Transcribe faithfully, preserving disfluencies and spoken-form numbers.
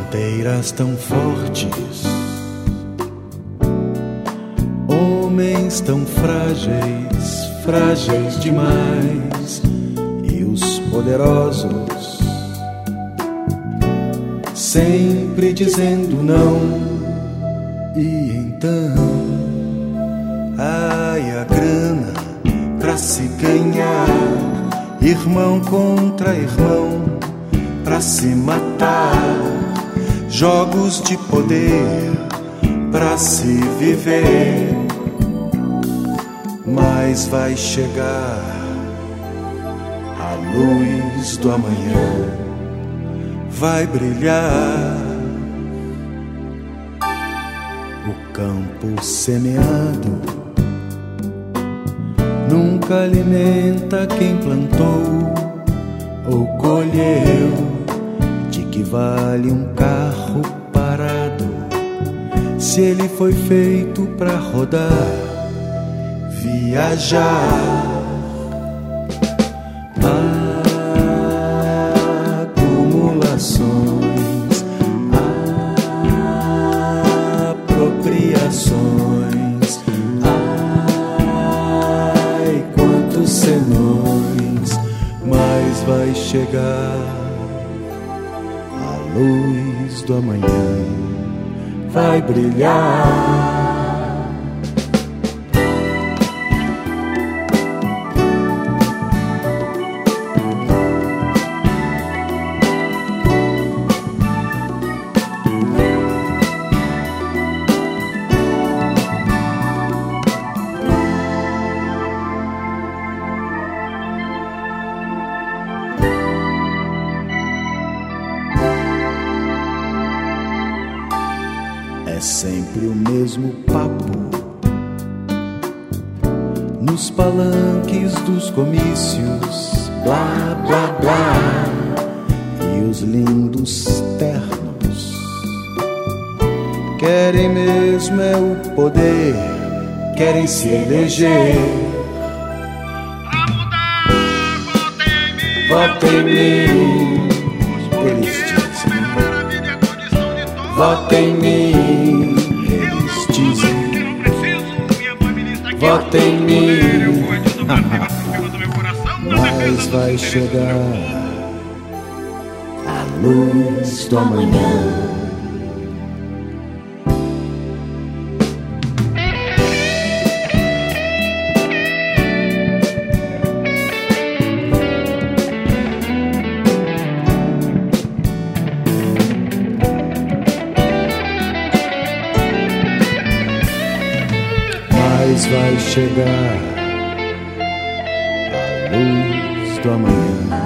Fronteiras tão fortes, homens tão frágeis, frágeis demais, e os poderosos sempre dizendo não. E então, ai, a grana pra se ganhar, irmão contra irmão pra se matar, jogos de poder pra se viver. Mas vai chegar a luz do amanhã, vai brilhar o campo semeado. Nunca alimenta quem plantou ou colheu. De que vale um carro parado se ele foi feito pra rodar, viajar? Acumulações, apropriações, ai, quantos senões. Mas vai chegar a luz do amanhã, vai brilhar. É sempre o mesmo papo nos palanques dos comícios, blá, blá, blá. E os lindos ternos querem mesmo é o poder, querem se eleger. Pra mudar, vota em mim, eles dizem. Vota em mim, eles dizem. Vota em mim, mas vai chegar a luz do amanhã. Mas vai chegar a luz do amanhã.